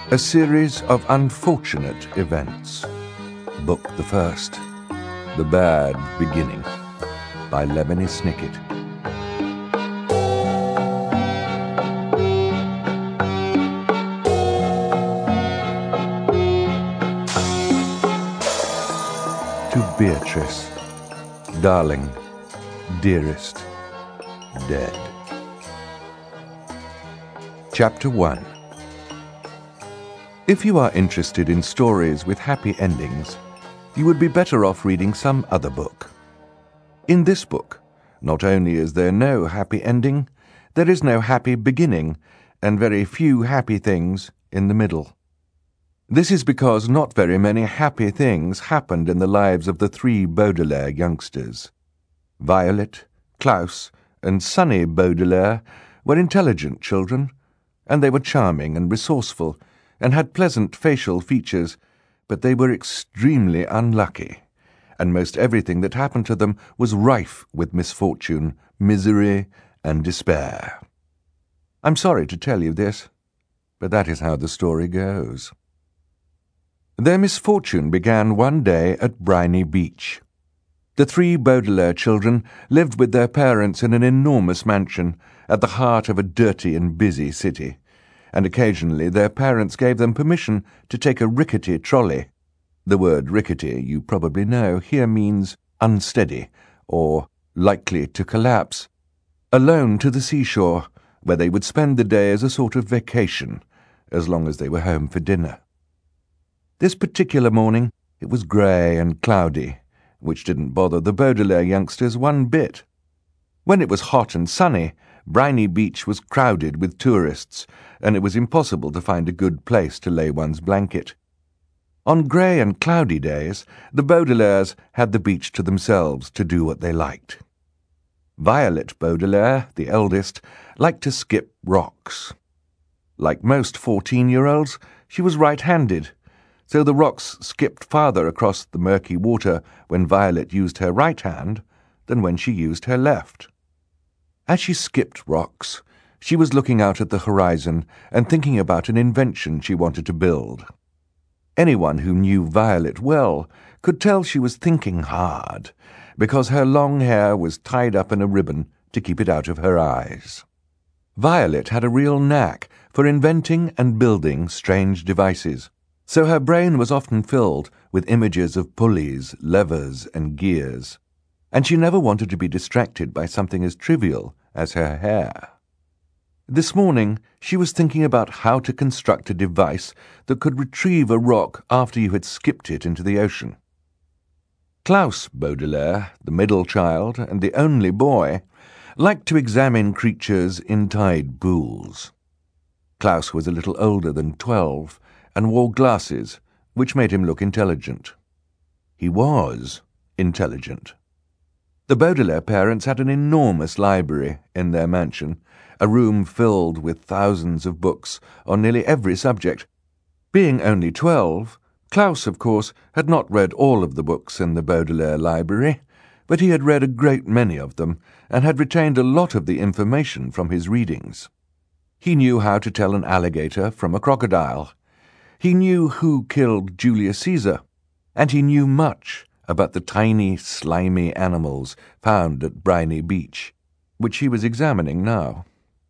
A series of unfortunate events. Book the first. The Bad Beginning, by Lemony Snicket. To Beatrice, darling, dearest, dead. Chapter 1. If you are interested in stories with happy endings, you would be better off reading some other book. In this book, not only is there no happy ending, there is no happy beginning, and very few happy things in the middle. This is because not very many happy things happened in the lives of the three Baudelaire youngsters. Violet, Klaus, and Sunny Baudelaire were intelligent children, and they were charming and resourceful, and had pleasant facial features, but they were extremely unlucky, and most everything that happened to them was rife with misfortune, misery, and despair. I'm sorry to tell you this, but that is how the story goes. Their misfortune began one day at Briny Beach. The three Baudelaire children lived with their parents in an enormous mansion at the heart of a dirty and busy city, and occasionally their parents gave them permission to take a rickety trolley. The word rickety, you probably know, here means unsteady or likely to collapse, alone to the seashore, where they would spend the day as a sort of vacation, as long as they were home for dinner. This particular morning it was grey and cloudy, which didn't bother the Baudelaire youngsters one bit. When it was hot and sunny, Briny Beach was crowded with tourists, and it was impossible to find a good place to lay one's blanket. On grey and cloudy days, the Baudelaires had the beach to themselves to do what they liked. Violet Baudelaire, the eldest, liked to skip rocks. Like most 14-year-olds, she was right-handed, so the rocks skipped farther across the murky water when Violet used her right hand than when she used her left. As she skipped rocks, she was looking out at the horizon and thinking about an invention she wanted to build. Anyone who knew Violet well could tell she was thinking hard, because her long hair was tied up in a ribbon to keep it out of her eyes. Violet had a real knack for inventing and building strange devices, so her brain was often filled with images of pulleys, levers, and gears, and she never wanted to be distracted by something as trivial as her hair. This morning she was thinking about how to construct a device that could retrieve a rock after you had skipped it into the ocean. Klaus Baudelaire, the middle child and the only boy, liked to examine creatures in tide pools. Klaus was a little older than 12 and wore glasses, which made him look intelligent. He was intelligent. The Baudelaire parents had an enormous library in their mansion, a room filled with thousands of books on nearly every subject. Being only 12, Klaus, of course, had not read all of the books in the Baudelaire library, but he had read a great many of them and had retained a lot of the information from his readings. He knew how to tell an alligator from a crocodile. He knew who killed Julius Caesar, and he knew much about the tiny, slimy animals found at Briny Beach, which he was examining now.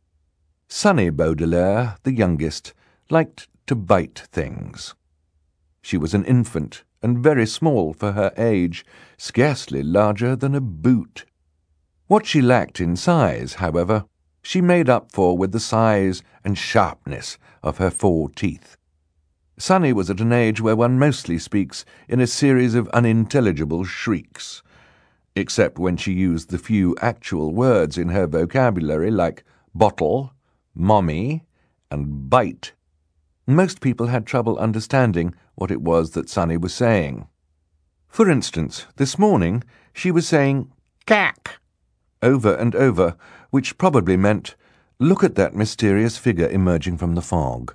Sunny Baudelaire, the youngest, liked to bite things. She was an infant and very small for her age, scarcely larger than a boot. What she lacked in size, however, she made up for with the size and sharpness of her 4 teeth. Sunny was at an age where one mostly speaks in a series of unintelligible shrieks, except when she used the few actual words in her vocabulary like bottle, mommy, and bite. Most people had trouble understanding what it was that Sunny was saying. For instance, this morning she was saying cack over and over, which probably meant, look at that mysterious figure emerging from the fog.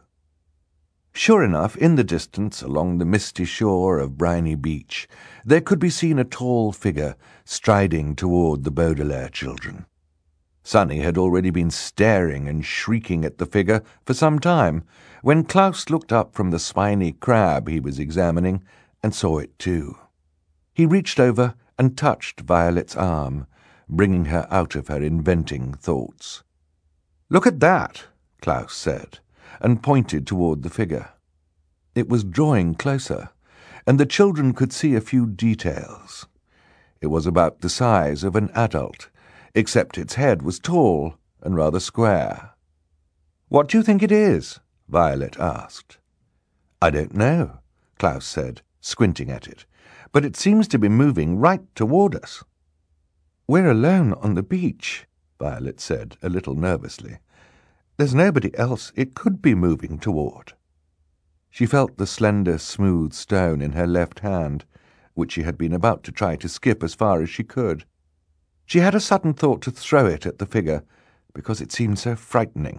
Sure enough, in the distance, along the misty shore of Briny Beach, there could be seen a tall figure striding toward the Baudelaire children. Sonny had already been staring and shrieking at the figure for some time, when Klaus looked up from the spiny crab he was examining and saw it too. He reached over and touched Violet's arm, bringing her out of her inventing thoughts. "Look at that," Klaus said, and pointed toward the figure. It was drawing closer, and the children could see a few details. It was about the size of an adult, except its head was tall and rather square. "What do you think it is?" Violet asked. "I don't know," Klaus said, squinting at it, "but it seems to be moving right toward us." "We're alone on the beach," Violet said, a little nervously. "There's nobody else it could be moving toward." She felt the slender, smooth stone in her left hand, which she had been about to try to skip as far as she could. She had a sudden thought to throw it at the figure, because it seemed so frightening.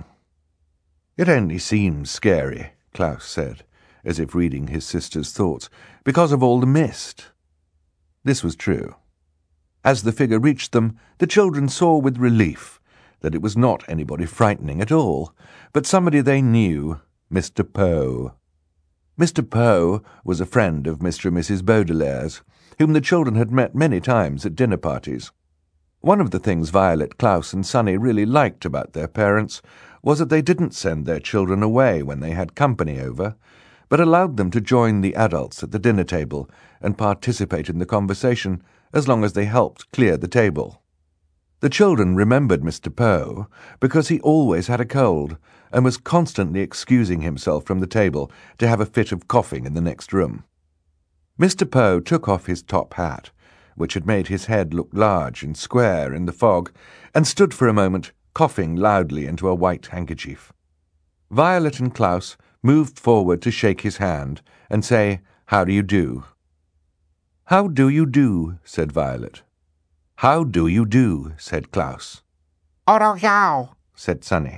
"It only seems scary," Klaus said, as if reading his sister's thoughts, "because of all the mist." This was true. As the figure reached them, the children saw with relief that it was not anybody frightening at all, but somebody they knew, Mr. Poe. Mr. Poe was a friend of Mr. and Mrs. Baudelaire's, whom the children had met many times at dinner parties. One of the things Violet, Klaus, and Sonny really liked about their parents was that they didn't send their children away when they had company over, but allowed them to join the adults at the dinner table and participate in the conversation as long as they helped clear the table. The children remembered Mr. Poe because he always had a cold and was constantly excusing himself from the table to have a fit of coughing in the next room. Mr. Poe took off his top hat, which had made his head look large and square in the fog, and stood for a moment, coughing loudly into a white handkerchief. Violet and Klaus moved forward to shake his hand and say, "How do you do?" "How do you do?" said Violet. "How do you do?" said Klaus. "Oroyow," said Sonny.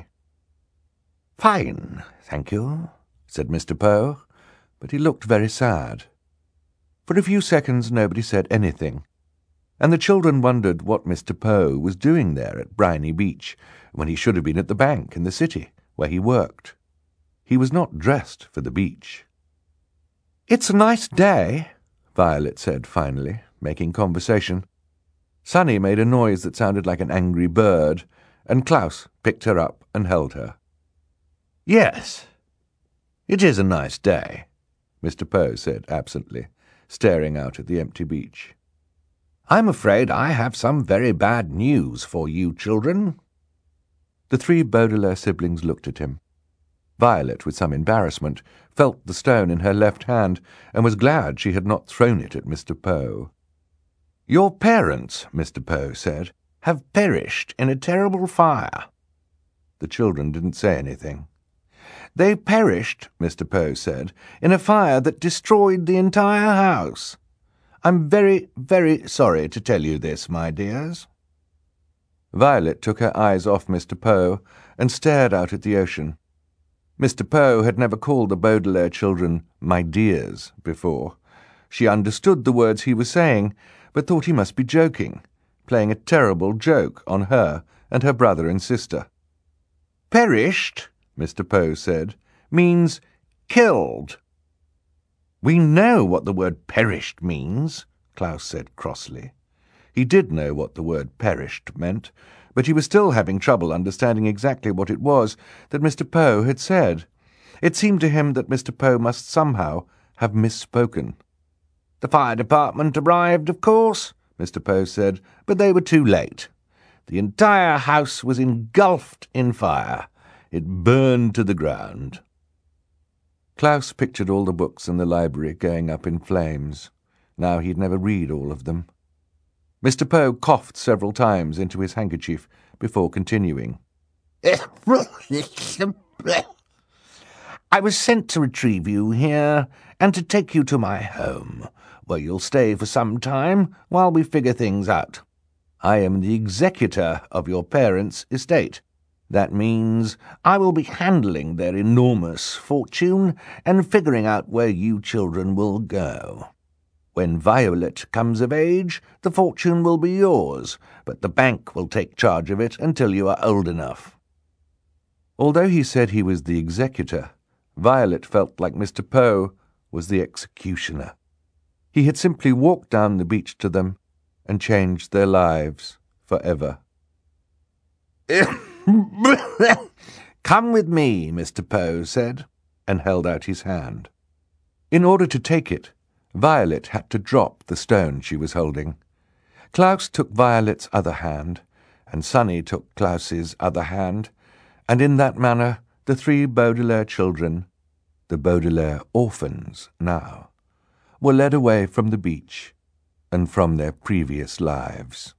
"Fine, thank you," said Mr. Poe, but he looked very sad. For a few seconds nobody said anything, and the children wondered what Mr. Poe was doing there at Briny Beach when he should have been at the bank in the city where he worked. He was not dressed for the beach. "It's a nice day," Violet said finally, making conversation. Sonny made a noise that sounded like an angry bird, and Klaus picked her up and held her. "Yes, it is a nice day," Mr. Poe said absently, staring out at the empty beach. "I'm afraid I have some very bad news for you children." The three Baudelaire siblings looked at him. Violet, with some embarrassment, felt the stone in her left hand and was glad she had not thrown it at Mr. Poe. "Your parents," Mr. Poe said, "have perished in a terrible fire." The children didn't say anything. "They perished," Mr. Poe said, "in a fire that destroyed the entire house. I'm very, very sorry to tell you this, my dears." Violet took her eyes off Mr. Poe and stared out at the ocean. Mr. Poe had never called the Baudelaire children "my dears" before. She understood the words he was saying, but thought he must be joking, playing a terrible joke on her and her brother and sister. "Perished," Mr. Poe said, "means killed." "We know what the word perished means," Klaus said crossly. He did know what the word perished meant, but he was still having trouble understanding exactly what it was that Mr. Poe had said. It seemed to him that Mr. Poe must somehow have misspoken. "The fire department arrived, of course," Mr. Poe said, "but they were too late. The entire house was engulfed in fire. It burned to the ground." Klaus pictured all the books in the library going up in flames. Now he'd never read all of them. Mr. Poe coughed several times into his handkerchief before continuing. "I was sent to retrieve you here and to take you to my home, where you'll stay for some time while we figure things out. I am the executor of your parents' estate. That means I will be handling their enormous fortune and figuring out where you children will go." When Violet comes of age, the fortune will be yours, but the bank will take charge of it until you are old enough." Although he said he was the executor, Violet felt like Mr. Poe was the executioner. He had simply walked down the beach to them and changed their lives forever. "Come with me," Mr. Poe said, and held out his hand. In order to take it, Violet had to drop the stone she was holding. Klaus took Violet's other hand, and Sonny took Klaus's other hand, and in that manner the 3 Baudelaire children, the Baudelaire orphans now, were led away from the beach and from their previous lives.